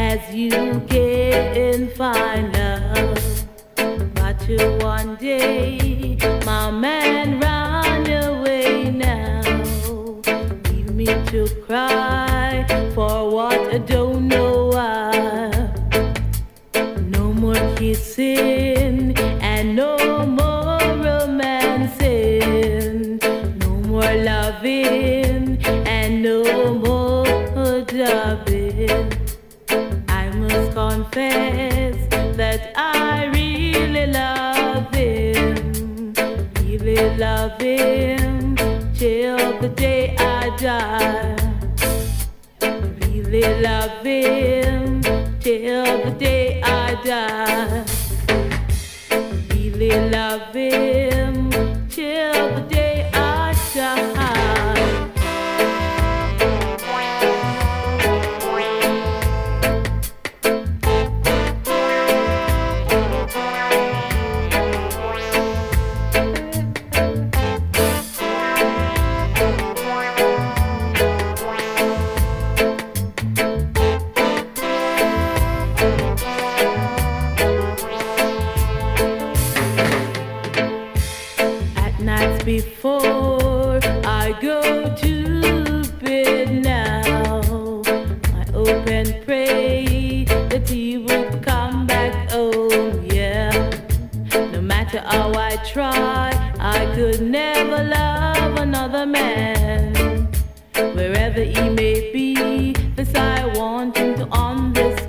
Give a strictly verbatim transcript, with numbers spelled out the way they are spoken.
as you can find love. But till one day, my man ran away now. Leave me to cry for what I don't know why. No more kissing and no more romancing. No more loving and no more loving. I must confess that I really love him, really love him till the day I die. Really love him till the day I die. Really love him till the day I die. Before I go to bed now, I hope and pray that he would come back home, yeah. No matter how I try, I could never love